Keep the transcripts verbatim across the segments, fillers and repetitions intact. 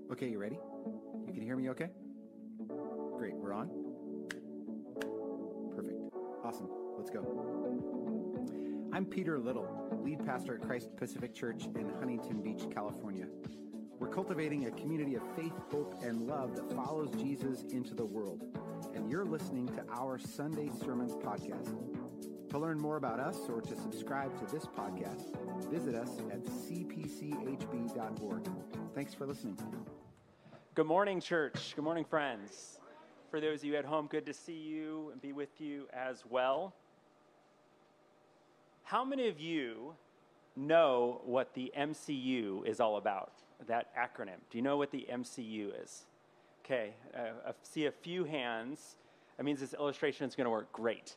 Okay, you ready? You can hear me okay? Great, we're on? Perfect. Awesome. Let's go. I'm Peter Little, lead pastor at Christ Pacific Church in Huntington Beach, California. We're cultivating a community of faith, hope, and love that follows Jesus into the world. And you're listening to our Sunday Sermons podcast. To learn more about us or to subscribe to this podcast, visit us at c p c h b dot org. Thanks for listening. Good morning, church. Good morning, friends. For those of you at home, good to see you and be with you as well. How many of you know what the M C U is all about, that acronym? Do you know what the M C U is? Okay, uh, I see a few hands. That means this illustration is going to work great.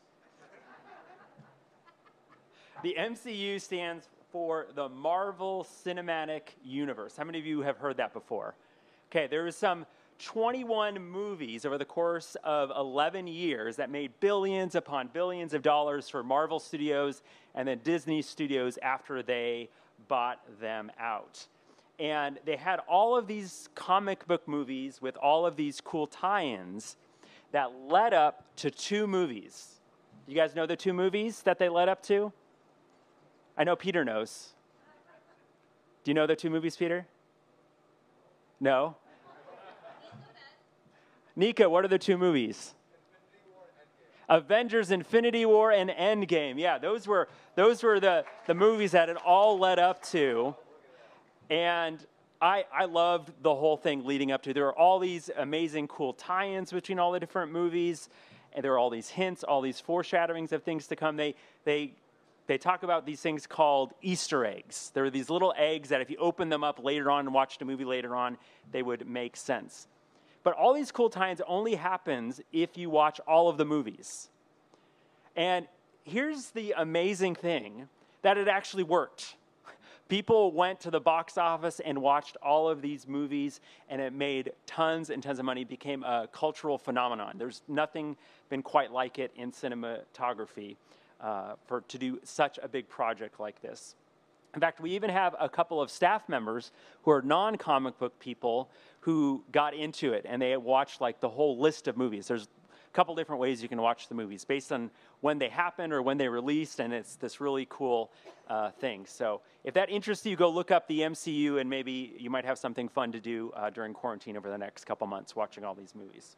The M C U stands for the Marvel Cinematic Universe. How many of you have heard that before? Okay, there was some twenty-one movies over the course of eleven years that made billions upon billions of dollars for Marvel Studios and then Disney Studios after they bought them out. And they had all of these comic book movies with all of these cool tie-ins that led up to two movies. You guys know the two movies that they led up to? I know Peter knows. Do you know the two movies, Peter? No? Nika, what are the two movies? Avengers Infinity War and Endgame. Yeah, those were those were the, the movies that it all led up to. And I I loved the whole thing leading up to. There were all these amazing cool tie-ins between all the different movies, and there were all these hints, all these foreshadowings of things to come. They they They talk about these things called Easter eggs. There are these little eggs that if you open them up later on and watched a movie later on, they would make sense. But all these cool tie-ins only happens if you watch all of the movies. And here's the amazing thing, that it actually worked. People went to the box office and watched all of these movies, and it made tons and tons of money. It became a cultural phenomenon. There's nothing been quite like it in cinematography. Uh, for to do such a big project like this. In fact, we even have a couple of staff members who are non-comic book people who got into it, and they watched like the whole list of movies. There's a couple different ways you can watch the movies based on when they happened or when they released, and it's this really cool uh, thing. So if that interests you, go look up the M C U, and maybe you might have something fun to do uh, during quarantine over the next couple months watching all these movies.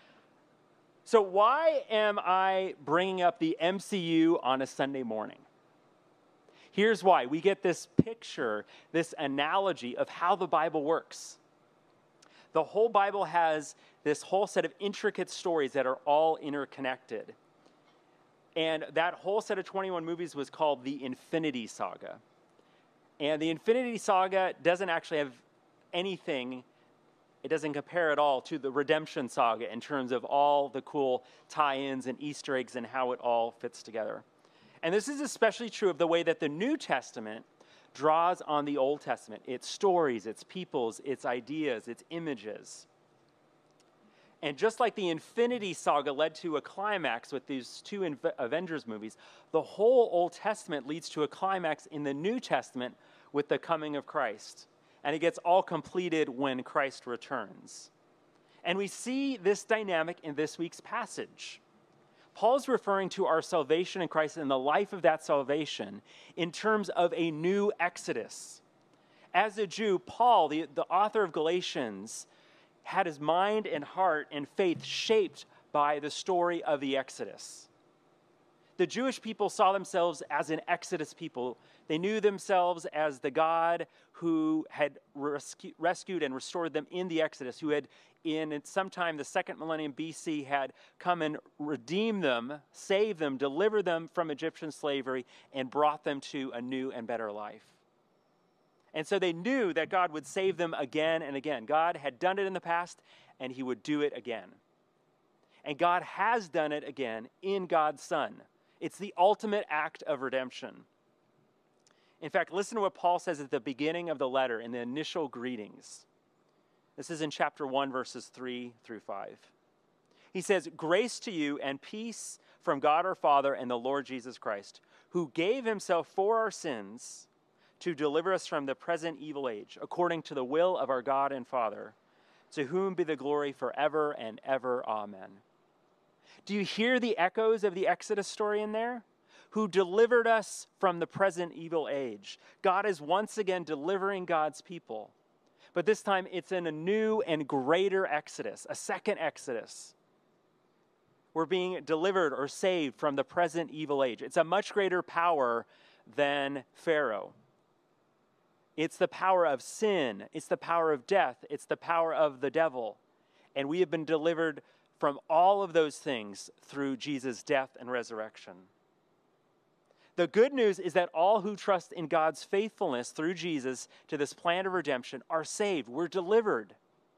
So why am I bringing up the M C U on a Sunday morning? Here's why. We get this picture, this analogy of how the Bible works. The whole Bible has this whole set of intricate stories that are all interconnected. And that whole set of twenty-one movies was called the Infinity Saga. And the Infinity Saga doesn't actually have anything. It doesn't compare at all to the Redemption Saga in terms of all the cool tie-ins and Easter eggs and how it all fits together. And this is especially true of the way that the New Testament draws on the Old Testament. Its stories, its peoples, its ideas, its images. And just like the Infinity Saga led to a climax with these two Inv- Avengers movies, the whole Old Testament leads to a climax in the New Testament with the coming of Christ. And it gets all completed when Christ returns. And we see this dynamic in this week's passage. Paul's referring to our salvation in Christ and the life of that salvation in terms of a new exodus. As a Jew, Paul, the, the author of Galatians, had his mind and heart and faith shaped by the story of the Exodus. The Jewish people saw themselves as an Exodus people. They knew themselves as the God who had rescu- rescued and restored them in the Exodus, who had, in sometime the second millennium B C, had come and redeemed them, saved them, delivered them from Egyptian slavery, and brought them to a new and better life. And so they knew that God would save them again and again. God had done it in the past, and he would do it again. And God has done it again in God's Son. It's the ultimate act of redemption. In fact, listen to what Paul says at the beginning of the letter in the initial greetings. This is in chapter one, verses three through five. He says, "Grace to you and peace from God our Father and the Lord Jesus Christ, who gave himself for our sins to deliver us from the present evil age, according to the will of our God and Father, To whom be the glory forever and ever. Amen. Do you hear the echoes of the Exodus story in there? Who delivered us from the present evil age. God is once again delivering God's people. But this time it's in a new and greater Exodus, a second Exodus. We're being delivered or saved from the present evil age. It's a much greater power than Pharaoh. It's the power of sin. It's the power of death. It's the power of the devil. And we have been delivered from all of those things through Jesus' death and resurrection. The good news is that all who trust in God's faithfulness through Jesus to this plan of redemption are saved. We're delivered.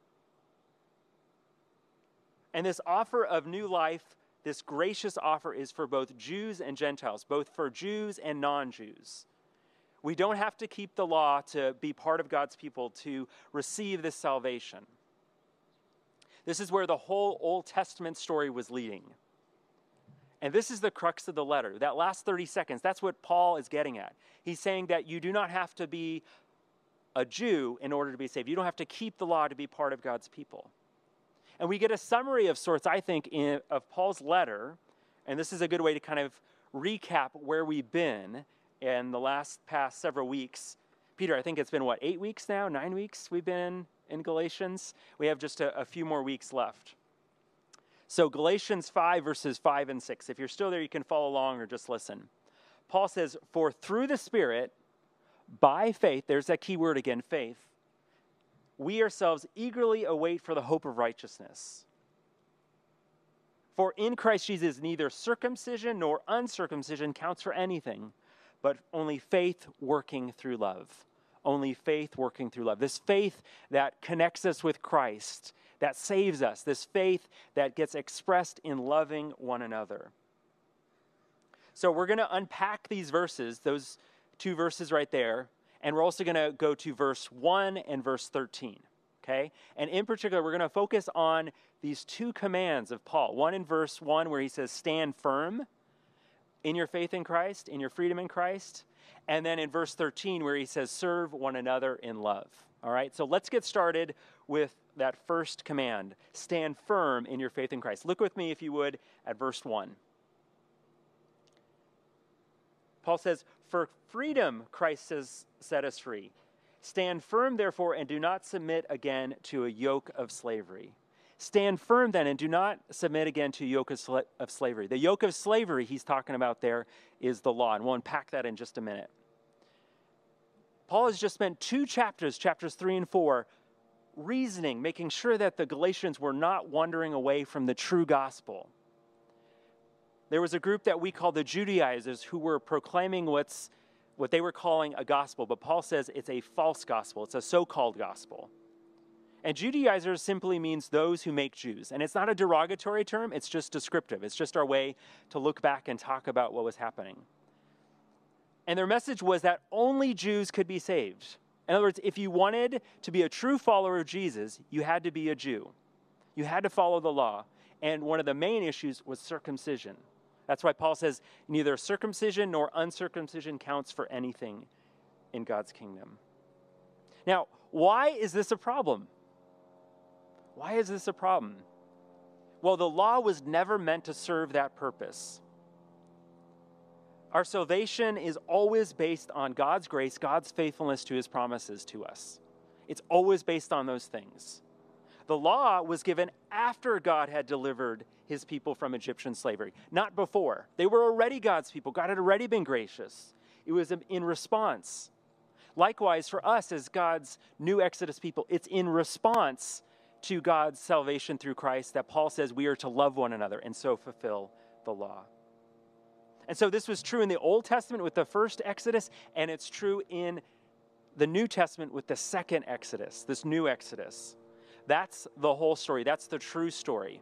And this offer of new life, this gracious offer, is for both Jews and Gentiles, both for Jews and non-Jews. We don't have to keep the law to be part of God's people to receive this salvation. This is where the whole Old Testament story was leading. And this is the crux of the letter. That last thirty seconds, that's what Paul is getting at. He's saying that you do not have to be a Jew in order to be saved. You don't have to keep the law to be part of God's people. And we get a summary of sorts, I think, in, of Paul's letter. And this is a good way to kind of recap where we've been in the last past several weeks. Peter, I think it's been, what, eight weeks now? Nine weeks we've been in Galatians? We have just a, a few more weeks left. So Galatians five, verses five and six. If you're still there, you can follow along or just listen. Paul says, for through the Spirit, by faith, there's that key word again, faith, we ourselves eagerly await for the hope of righteousness. For in Christ Jesus, neither circumcision nor uncircumcision counts for anything, but only faith working through love. Only faith working through love. This faith that connects us with Christ, that saves us. This faith that gets expressed in loving one another. So we're going to unpack these verses, those two verses right there, and we're also going to go to verse one and verse thirteen, okay? And in particular, we're going to focus on these two commands of Paul. One in verse one where he says, stand firm in your faith in Christ, in your freedom in Christ. And then in verse thirteen where he says, serve one another in love. All right, so let's get started with that first command. Stand firm in your faith in Christ. Look with me, if you would, at verse one. Paul says, for freedom Christ has set us free. Stand firm, therefore, and do not submit again to a yoke of slavery. Stand firm then and do not submit again to a yoke of, sla- of slavery. The yoke of slavery he's talking about there is the law, and we'll unpack that in just a minute. Paul has just spent two chapters, chapters three and four, reasoning, making sure that the Galatians were not wandering away from the true gospel. There was a group that we call the Judaizers who were proclaiming what's what they were calling a gospel, but Paul says it's a false gospel. It's a so-called gospel. And Judaizers simply means those who make Jews. And it's not a derogatory term, it's just descriptive. It's just our way to look back and talk about what was happening. And their message was that only Jews could be saved. In other words, if you wanted to be a true follower of Jesus, you had to be a Jew. You had to follow the law. And one of the main issues was circumcision. That's why Paul says neither circumcision nor uncircumcision counts for anything in God's kingdom. Now, why is this a problem? Why is this a problem? Well, the law was never meant to serve that purpose. Our salvation is always based on God's grace, God's faithfulness to his promises to us. It's always based on those things. The law was given after God had delivered his people from Egyptian slavery, not before. They were already God's people. God had already been gracious. It was in response. Likewise, for us as God's new Exodus people, it's in response to God's salvation through Christ that Paul says we are to love one another and so fulfill the law. And so this was true in the Old Testament with the first Exodus, and it's true in the New Testament with the second Exodus, this new Exodus. That's the whole story. That's the true story.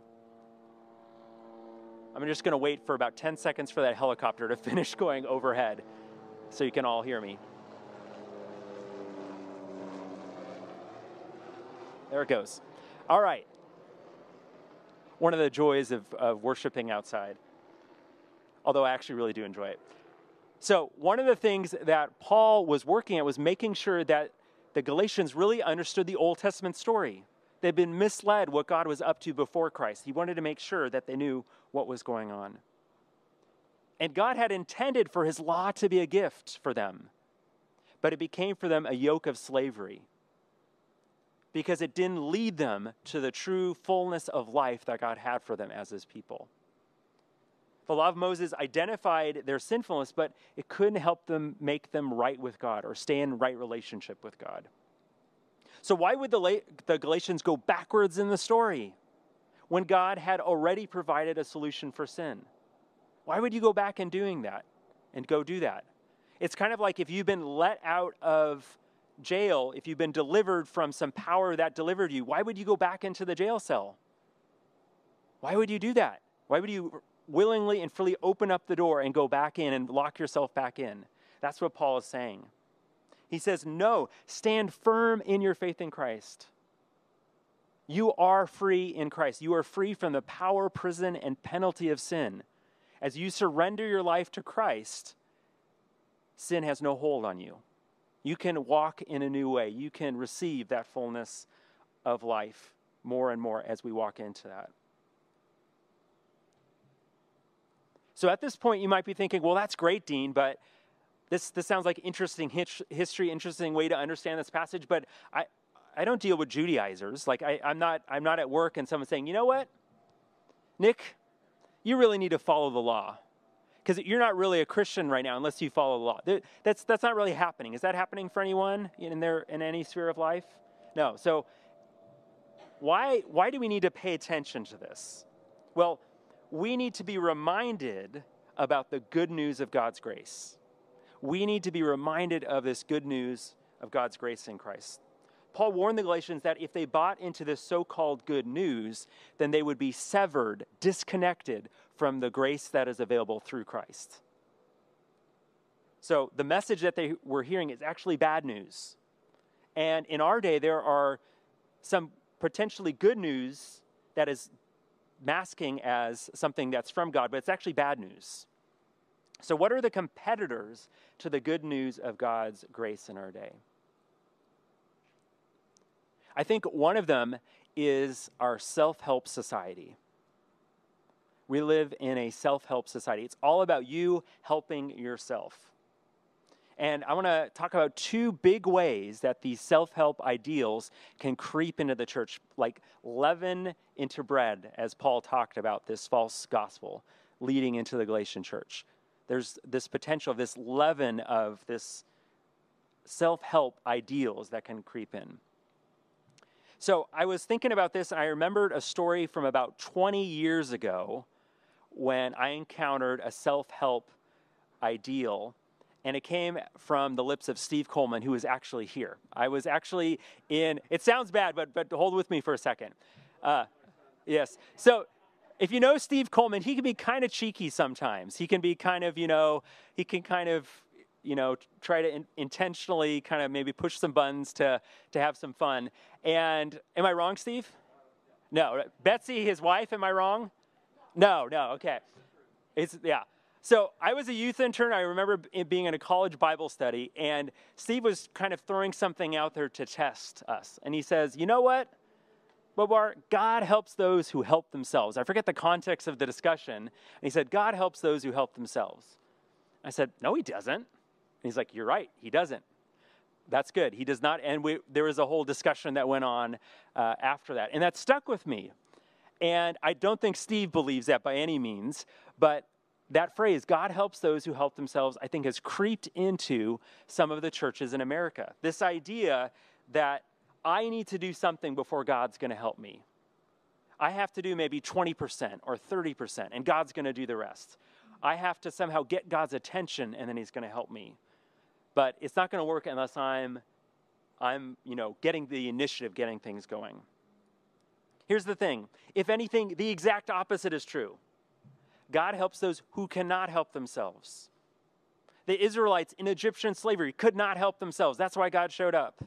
I'm just going to wait for about ten seconds for that helicopter to finish going overhead so you can all hear me. There it goes. All right. One of the joys of, of worshiping outside, although I actually really do enjoy it. So one of the things that Paul was working at was making sure that the Galatians really understood the Old Testament story. They'd been misled what God was up to before Christ. He wanted to make sure that they knew what was going on. And God had intended for his law to be a gift for them, but it became for them a yoke of slavery because it didn't lead them to the true fullness of life that God had for them as his people. The law of Moses identified their sinfulness, but it couldn't help them make them right with God or stay in right relationship with God. So why would the, the Galatians go backwards in the story when God had already provided a solution for sin? Why would you go back and doing that and go do that? It's kind of like if you've been let out of jail, if you've been delivered from some power that delivered you, why would you go back into the jail cell? Why would you do that? Why would you willingly and freely open up the door and go back in and lock yourself back in? That's what Paul is saying. He says, no, stand firm in your faith in Christ. You are free in Christ. You are free from the power, prison, and penalty of sin. As you surrender your life to Christ, sin has no hold on you. You can walk in a new way. You can receive that fullness of life more and more as we walk into that. So at this point, you might be thinking, well, that's great, Dean, but this, this sounds like interesting his, history, interesting way to understand this passage, but I, I don't deal with Judaizers. Like, I, I'm not, I'm not at work and someone's saying, you know what, Nick, you really need to follow the law because you're not really a Christian right now unless you follow the law. That's, that's not really happening. Is that happening for anyone in, their, in any sphere of life? No. So why, why do we need to pay attention to this? Well, we need to be reminded about the good news of God's grace. We need to be reminded of this good news of God's grace in Christ. Paul warned the Galatians that if they bought into this so-called good news, then they would be severed, disconnected from the grace that is available through Christ. So the message that they were hearing is actually bad news. And in our day, there are some potentially good news that is masking as something that's from God, but it's actually bad news. So what are the competitors to the good news of God's grace in our day? I think one of them is our self-help society. We live in a self-help society. It's all about you helping yourself. And I want to talk about two big ways that these self-help ideals can creep into the church, like leaven into bread, as Paul talked about this false gospel leading into the Galatian church. There's this potential of this leaven of this self-help ideals that can creep in. So I was thinking about this, and I remembered a story from about twenty years ago when I encountered a self-help ideal. And it came from the lips of Steve Coleman, who was actually here. I was actually in, it sounds bad, but but hold with me for a second. Uh, yes. So if you know Steve Coleman, he can be kind of cheeky sometimes. He can be kind of, you know, he can kind of, you know, try to in, intentionally kind of maybe push some buttons to, to have some fun. And am I wrong, Steve? No. Betsy, his wife, am I wrong? No, no, okay. It's, yeah. So I was a youth intern. I remember being in a college Bible study, and Steve was kind of throwing something out there to test us. And he says, you know what, Bobar, God helps those who help themselves. I forget the context of the discussion. And he said, God helps those who help themselves. I said, no, he doesn't. And he's like, you're right, he doesn't. That's good. He does not. And we, there was a whole discussion that went on uh, after that. And that stuck with me. And I don't think Steve believes that by any means, but that phrase, God helps those who help themselves, I think has creeped into some of the churches in America. This idea that I need to do something before God's going to help me. I have to do maybe twenty percent or thirty percent, and God's going to do the rest. I have to somehow get God's attention, and then he's going to help me. But it's not going to work unless I'm, I'm, you know, getting the initiative, getting things going. Here's the thing. If anything, the exact opposite is true. God helps those who cannot help themselves. The Israelites in Egyptian slavery could not help themselves. That's why God showed up.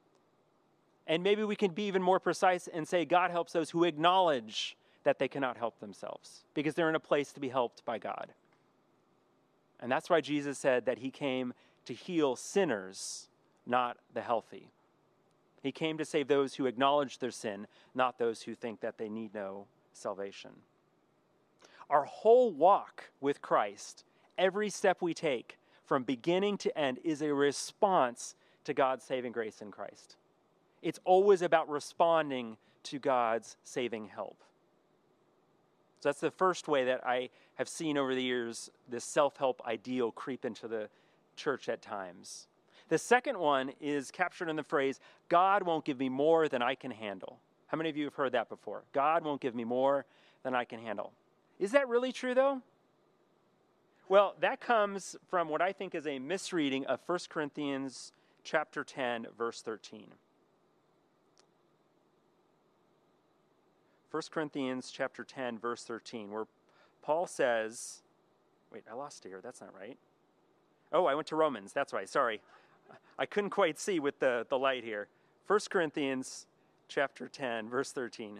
And maybe we can be even more precise and say God helps those who acknowledge that they cannot help themselves because they're in a place to be helped by God. And that's why Jesus said that he came to heal sinners, not the healthy. He came to save those who acknowledge their sin, not those who think that they need no salvation. Our whole walk with Christ, every step we take from beginning to end, is a response to God's saving grace in Christ. It's always about responding to God's saving help. So that's the first way that I have seen over the years this self-help ideal creep into the church at times. The second one is captured in the phrase, God won't give me more than I can handle. How many of you have heard that before? God won't give me more than I can handle. Is that really true, though? Well, that comes from what I think is a misreading of First Corinthians chapter ten, verse thirteen. First Corinthians chapter ten, verse thirteen, where Paul says, wait, I lost it here. That's not right. Oh, I went to Romans. That's right. Sorry. I couldn't quite see with the, the light here. First Corinthians chapter ten, verse thirteen.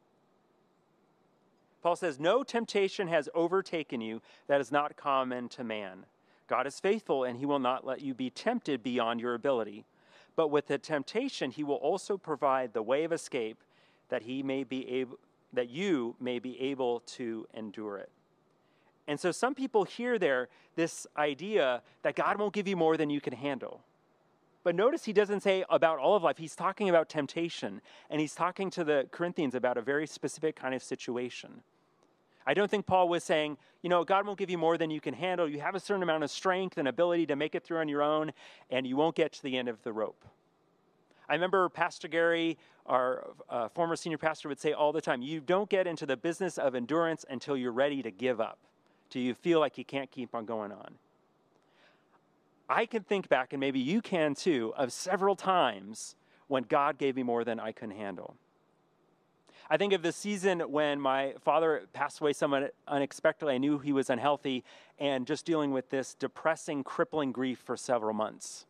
Paul says, no temptation has overtaken you that is not common to man. God is faithful, and he will not let you be tempted beyond your ability. But with the temptation, he will also provide the way of escape that he may be able, that you may be able to endure it. And so some people hear there this idea that God won't give you more than you can handle. But notice he doesn't say about all of life. He's talking about temptation, and he's talking to the Corinthians about a very specific kind of situation. I don't think Paul was saying, you know, God won't give you more than you can handle. You have a certain amount of strength and ability to make it through on your own, and you won't get to the end of the rope. I remember Pastor Gary, our uh, former senior pastor, would say all the time, you don't get into the business of endurance until you're ready to give up, till you feel like you can't keep on going on. I can think back, and maybe you can too, of several times when God gave me more than I could handle. I think of the season when my father passed away somewhat unexpectedly. I knew he was unhealthy, and just dealing with this depressing, crippling grief for several months.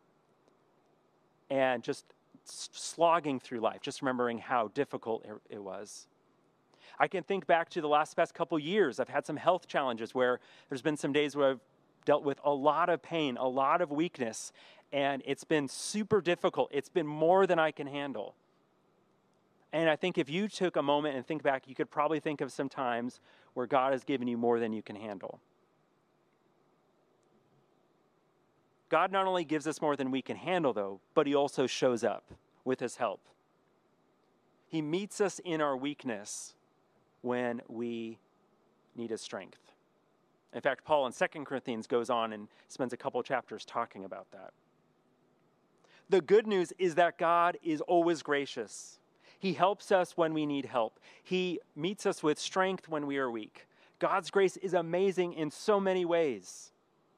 And just slogging through life, just remembering how difficult it, it was. I can think back to the last past couple years. I've had some health challenges where there's been some days where I've dealt with a lot of pain, a lot of weakness, and it's been super difficult. It's been more than I can handle. And I think if you took a moment and think back, you could probably think of some times where God has given you more than you can handle. God not only gives us more than we can handle, though, but he also shows up with his help. He meets us in our weakness when we need his strength. In fact, Paul in Second Corinthians goes on and spends a couple chapters talking about that. The good news is that God is always gracious. He helps us when we need help. He meets us with strength when we are weak. God's grace is amazing in so many ways.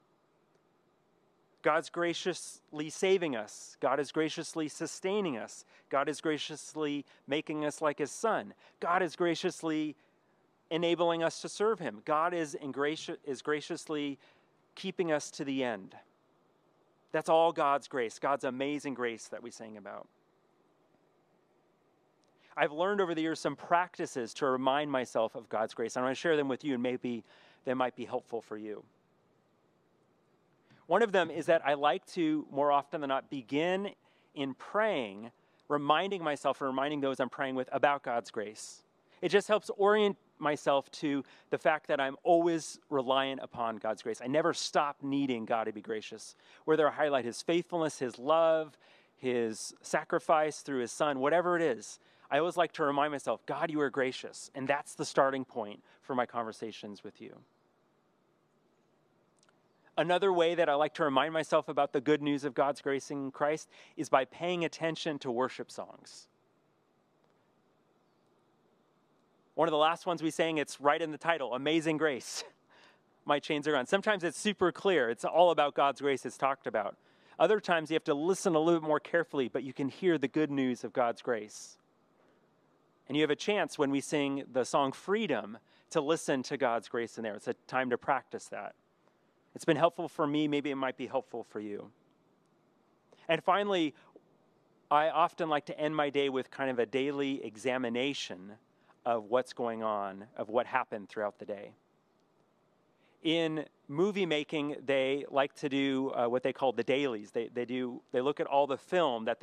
God's graciously saving us. God is graciously sustaining us. God is graciously making us like his son. God is graciously enabling us to serve him. God is, ingraci- is graciously keeping us to the end. That's all God's grace, God's amazing grace that we sing about. I've learned over the years some practices to remind myself of God's grace. I want to share them with you, and maybe they might be helpful for you. One of them is that I like to, more often than not, begin in praying, reminding myself or reminding those I'm praying with about God's grace. It just helps orient myself to the fact that I'm always reliant upon God's grace. I never stop needing God to be gracious. Whether I highlight his faithfulness, his love, his sacrifice through his son, whatever it is, I always like to remind myself, God, you are gracious. And that's the starting point for my conversations with you. Another way that I like to remind myself about the good news of God's grace in Christ is by paying attention to worship songs. One of the last ones we sang, it's right in the title, Amazing Grace. My chains are gone. Sometimes it's super clear. It's all about God's grace it's talked about. Other times you have to listen a little bit more carefully, but you can hear the good news of God's grace. And you have a chance when we sing the song Freedom to listen to God's grace in there. It's a time to practice that. It's been helpful for me. Maybe it might be helpful for you. And finally, I often like to end my day with kind of a daily examination of what's going on, of what happened throughout the day. In movie making, they like to do uh, what they call the dailies. They they do they look at all the film that they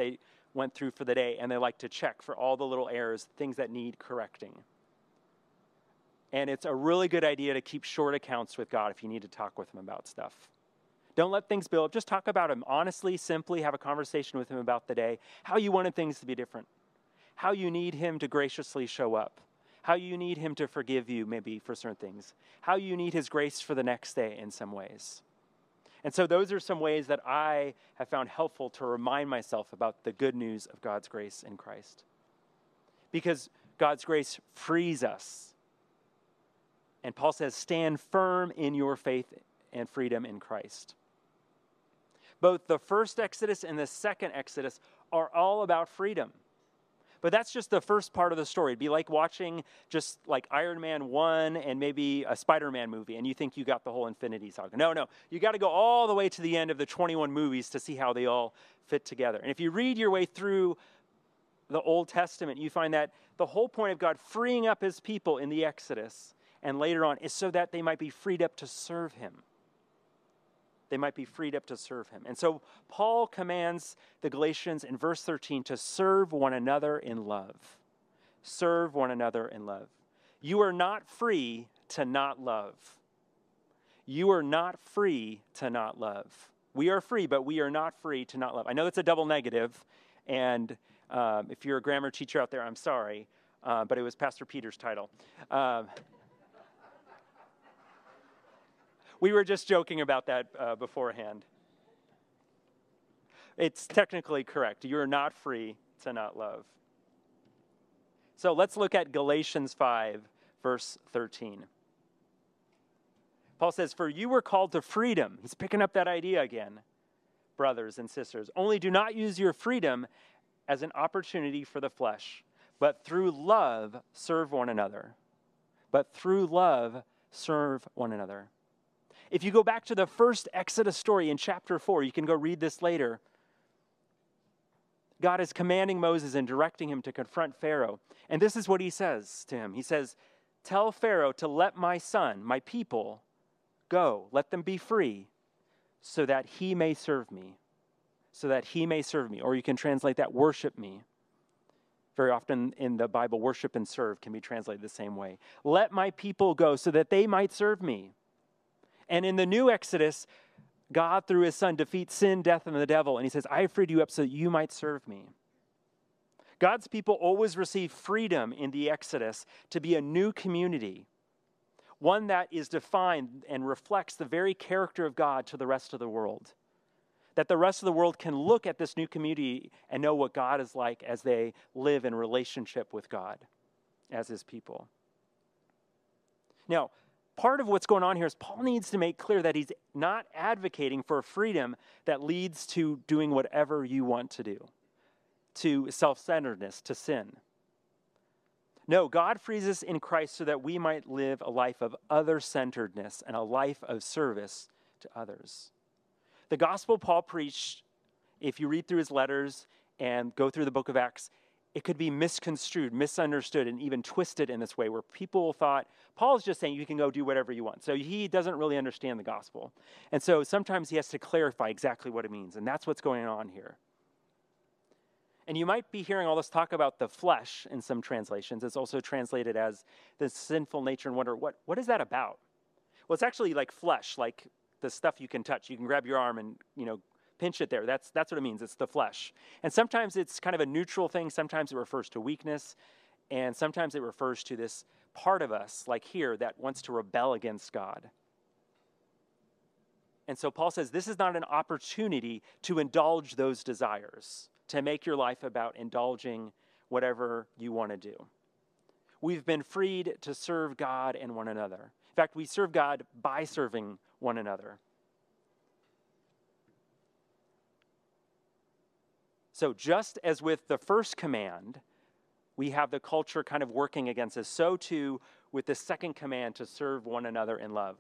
went through for the day, and they like to check for all the little errors, things that need correcting. And it's a really good idea to keep short accounts with God if you need to talk with him about stuff. Don't let things build up. Just talk about him honestly, simply, have a conversation with him about the day, how you wanted things to be different, how you need him to graciously show up, how you need him to forgive you maybe for certain things, how you need his grace for the next day in some ways. And so those are some ways that I have found helpful to remind myself about the good news of God's grace in Christ. Because God's grace frees us. And Paul says, stand firm in your faith and freedom in Christ. Both the first Exodus and the second Exodus are all about freedom. But that's just the first part of the story. It'd be like watching just like Iron Man one and maybe a Spider-Man movie, and you think you got the whole Infinity Saga. No, no. You got to go all the way to the end of the twenty-one movies to see how they all fit together. And if you read your way through the Old Testament, you find that the whole point of God freeing up his people in the Exodus and later on is so that they might be freed up to serve him. They might be freed up to serve him. And so Paul commands the Galatians in verse thirteen to serve one another in love. Serve one another in love. You are not free to not love. You are not free to not love. We are free, but we are not free to not love. I know that's a double negative, and um, if you're a grammar teacher out there, I'm sorry, uh, but it was Pastor Peter's title. Um, We were just joking about that uh, beforehand. It's technically correct. You are not free to not love. So let's look at Galatians five, verse thirteen. Paul says, for you were called to freedom. He's picking up that idea again, brothers and sisters. Only do not use your freedom as an opportunity for the flesh, but through love serve one another. But through love serve one another. If you go back to the first Exodus story in chapter four, you can go read this later. God is commanding Moses and directing him to confront Pharaoh. And this is what he says to him. He says, tell Pharaoh to let my son, my people, go. Let them be free so that he may serve me. So that he may serve me. Or you can translate that, worship me. Very often in the Bible, worship and serve can be translated the same way. Let my people go so that they might serve me. And in the new Exodus, God, through his son, defeats sin, death, and the devil. And he says, I have freed you up so that you might serve me. God's people always receive freedom in the Exodus to be a new community, one that is defined and reflects the very character of God to the rest of the world. That the rest of the world can look at this new community and know what God is like as they live in relationship with God as his people. Now, part of what's going on here is Paul needs to make clear that he's not advocating for a freedom that leads to doing whatever you want to do, to self-centeredness, to sin. No, God frees us in Christ so that we might live a life of other-centeredness and a life of service to others. The gospel Paul preached, if you read through his letters and go through the book of Acts, it could be misconstrued, misunderstood, and even twisted in this way where people thought, Paul's just saying you can go do whatever you want. So he doesn't really understand the gospel. And so sometimes he has to clarify exactly what it means. And that's what's going on here. And you might be hearing all this talk about the flesh in some translations. It's also translated as the sinful nature and wonder, what, what is that about? Well, it's actually like flesh, like the stuff you can touch. You can grab your arm and, you know, pinch it there. That's that's what it means. It's the flesh. And sometimes it's kind of a neutral thing. Sometimes it refers to weakness. And sometimes it refers to this part of us, like here, that wants to rebel against God. And so Paul says this is not an opportunity to indulge those desires, to make your life about indulging whatever you want to do. We've been freed to serve God and one another. In fact, we serve God by serving one another. So just as with the first command, we have the culture kind of working against us, so too with the second command to serve one another in love.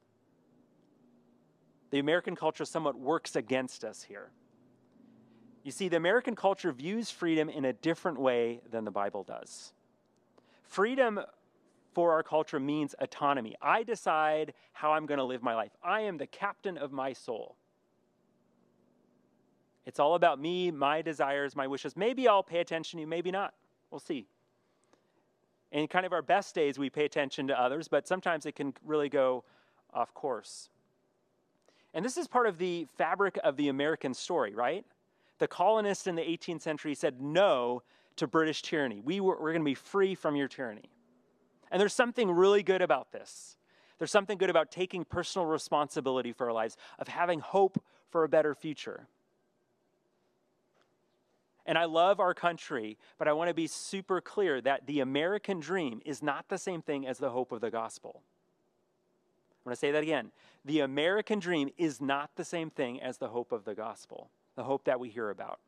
The American culture somewhat works against us here. You see, the American culture views freedom in a different way than the Bible does. Freedom for our culture means autonomy. I decide how I'm going to live my life. I am the captain of my soul. It's all about me, my desires, my wishes. Maybe I'll pay attention to you, maybe not. We'll see. In kind of our best days, we pay attention to others, but sometimes it can really go off course. And this is part of the fabric of the American story, right? The colonists in the eighteenth century said no to British tyranny. We were, we're going to be free from your tyranny. And there's something really good about this. There's something good about taking personal responsibility for our lives, of having hope for a better future. And I love our country, but I want to be super clear that the American dream is not the same thing as the hope of the gospel. I want to say that again. The American dream is not the same thing as the hope of the gospel, the hope that we hear about.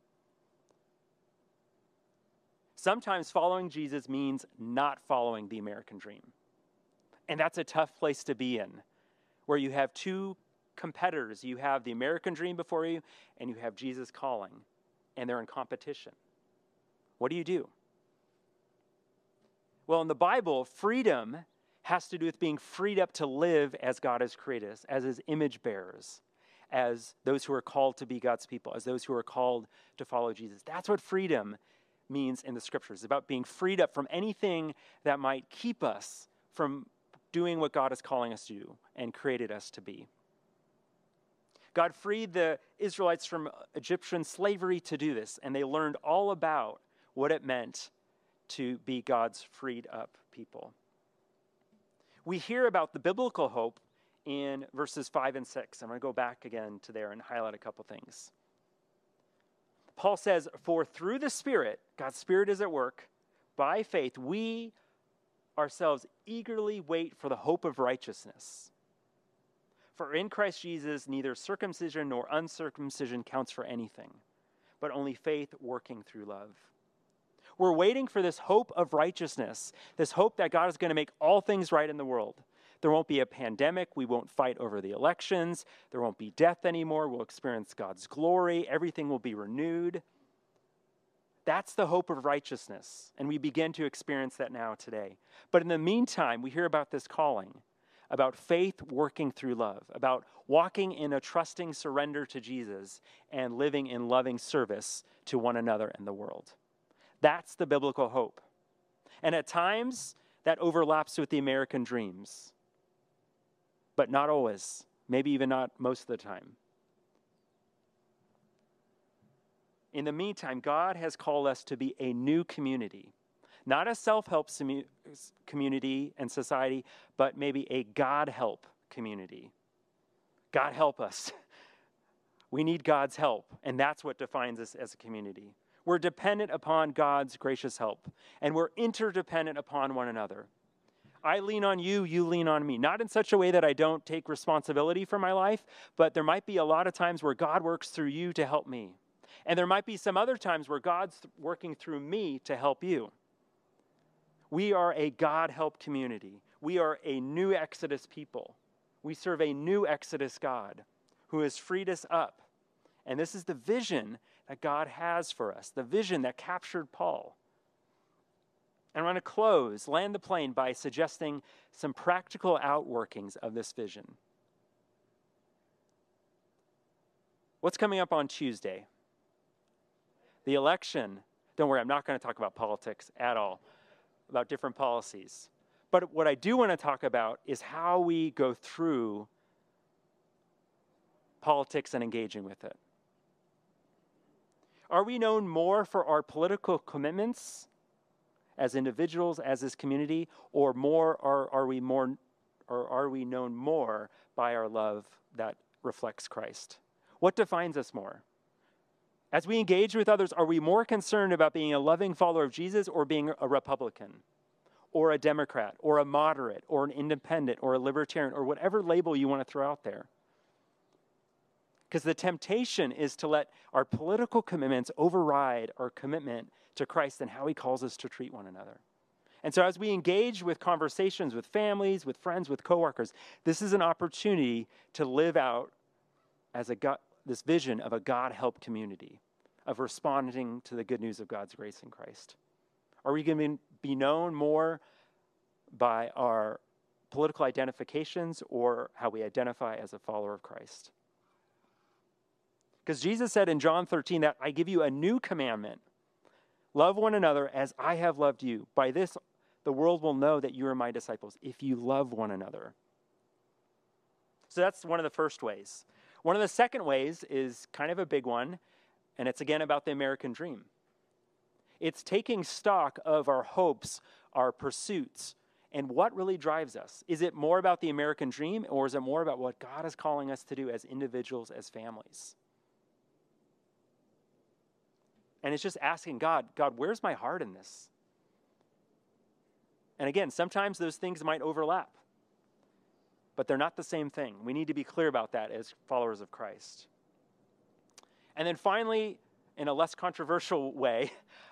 Sometimes following Jesus means not following the American dream. And that's a tough place to be in, where you have two competitors. You have the American dream before you, and you have Jesus calling, and they're in competition. What do you do? Well, in the Bible, freedom has to do with being freed up to live as God has created us, as his image bearers, as those who are called to be God's people, as those who are called to follow Jesus. That's what freedom means in the scriptures. It's about being freed up from anything that might keep us from doing what God is calling us to do and created us to be. God freed the Israelites from Egyptian slavery to do this, and they learned all about what it meant to be God's freed up people. We hear about the biblical hope in verses five and six. I'm going to go back again to there and highlight a couple things. Paul says, "For through the Spirit, God's Spirit is at work, by faith we ourselves eagerly wait for the hope of righteousness. For in Christ Jesus, neither circumcision nor uncircumcision counts for anything, but only faith working through love." We're waiting for this hope of righteousness, this hope that God is going to make all things right in the world. There won't be a pandemic. We won't fight over the elections. There won't be death anymore. We'll experience God's glory. Everything will be renewed. That's the hope of righteousness, and we begin to experience that now today. But in the meantime, we hear about this calling, about faith working through love, about walking in a trusting surrender to Jesus and living in loving service to one another and the world. That's the biblical hope. And at times, that overlaps with the American dreams, but not always, maybe even not most of the time. In the meantime, God has called us to be a new community, not a self-help simu- community and society, but maybe a God-help community. God help us. We need God's help, and that's what defines us as a community. We're dependent upon God's gracious help, and we're interdependent upon one another. I lean on you, you lean on me. Not in such a way that I don't take responsibility for my life, but there might be a lot of times where God works through you to help me. And there might be some other times where God's working through me to help you. We are a God-help community. We are a new Exodus people. We serve a new Exodus God who has freed us up. And this is the vision that God has for us, the vision that captured Paul. And I want to close, land the plane, by suggesting some practical outworkings of this vision. What's coming up on Tuesday? The election. Don't worry, I'm not going to talk about politics at all, about different policies. But what I do want to talk about is how we go through politics and engaging with it. Are we known more for our political commitments as individuals, as this community, or more are, are we more or are we known more by our love that reflects Christ? What defines us more? As we engage with others, are we more concerned about being a loving follower of Jesus or being a Republican or a Democrat or a moderate or an independent or a libertarian or whatever label you want to throw out there? Because the temptation is to let our political commitments override our commitment to Christ and how he calls us to treat one another. And so as we engage with conversations with families, with friends, with coworkers, this is an opportunity to live out as a God, this vision of a God-help community, of responding to the good news of God's grace in Christ. Are we going to be known more by our political identifications or how we identify as a follower of Christ? Because Jesus said in John thirteen that I give you a new commandment. Love one another as I have loved you. By this, the world will know that you are my disciples, if you love one another. So that's one of the first ways. One of the second ways is kind of a big one, and it's again about the American dream. It's taking stock of our hopes, our pursuits, and what really drives us. Is it more about the American dream, or is it more about what God is calling us to do as individuals, as families? And it's just asking God, God, where's my heart in this? And again, sometimes those things might overlap, but they're not the same thing. We need to be clear about that as followers of Christ. And then finally, in a less controversial way,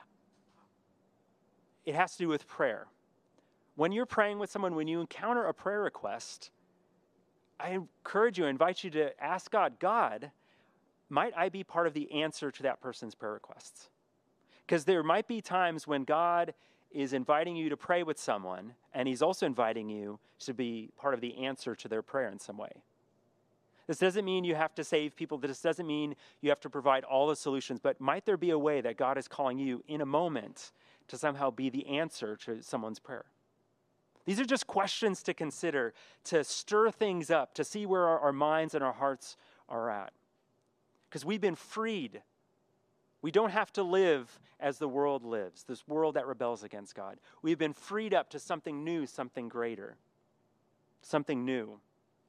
it has to do with prayer. When you're praying with someone, when you encounter a prayer request, I encourage you, I invite you to ask God, God, might I be part of the answer to that person's prayer requests? Because there might be times when God is inviting you to pray with someone, and he's also inviting you to be part of the answer to their prayer in some way. This doesn't mean you have to save people. This doesn't mean you have to provide all the solutions, but might there be a way that God is calling you in a moment to somehow be the answer to someone's prayer? These are just questions to consider, to stir things up, to see where our, our minds and our hearts are at. Because we've been freed. We don't have to live as the world lives, this world that rebels against God. We've been freed up to something new, something greater, something new.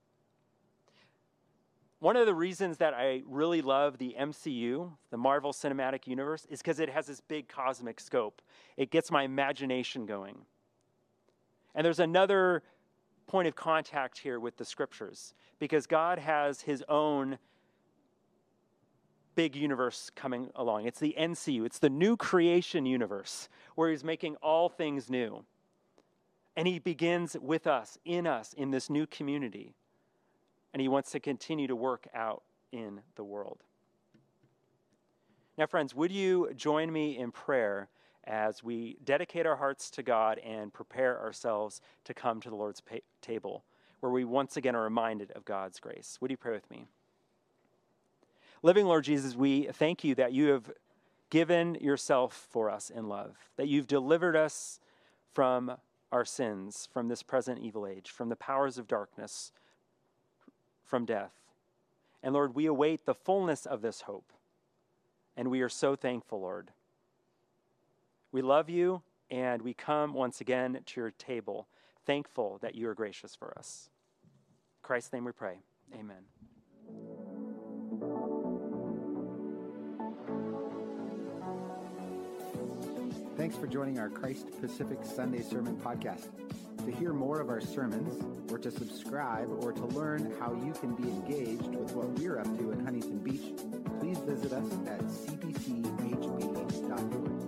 One of the reasons that I really love the M C U, the Marvel Cinematic Universe, is because it has this big cosmic scope. It gets my imagination going. And there's another point of contact here with the scriptures, because God has his own big universe coming along. It's the N C U. It's the new creation universe where he's making all things new. And he begins with us, in us, in this new community. And he wants to continue to work out in the world. Now, friends, would you join me in prayer as we dedicate our hearts to God and prepare ourselves to come to the Lord's pa- table, where we once again are reminded of God's grace? Would you pray with me? Living Lord Jesus, we thank you that you have given yourself for us in love, that you've delivered us from our sins, from this present evil age, from the powers of darkness, from death. And Lord, we await the fullness of this hope, and we are so thankful, Lord. We love you, and we come once again to your table, thankful that you are gracious for us. In Christ's name we pray. Amen. Thanks for joining our Christ Pacific Sunday Sermon Podcast. To hear more of our sermons, or to subscribe, or to learn how you can be engaged with what we're up to in Huntington Beach, please visit us at c p c h b dot org.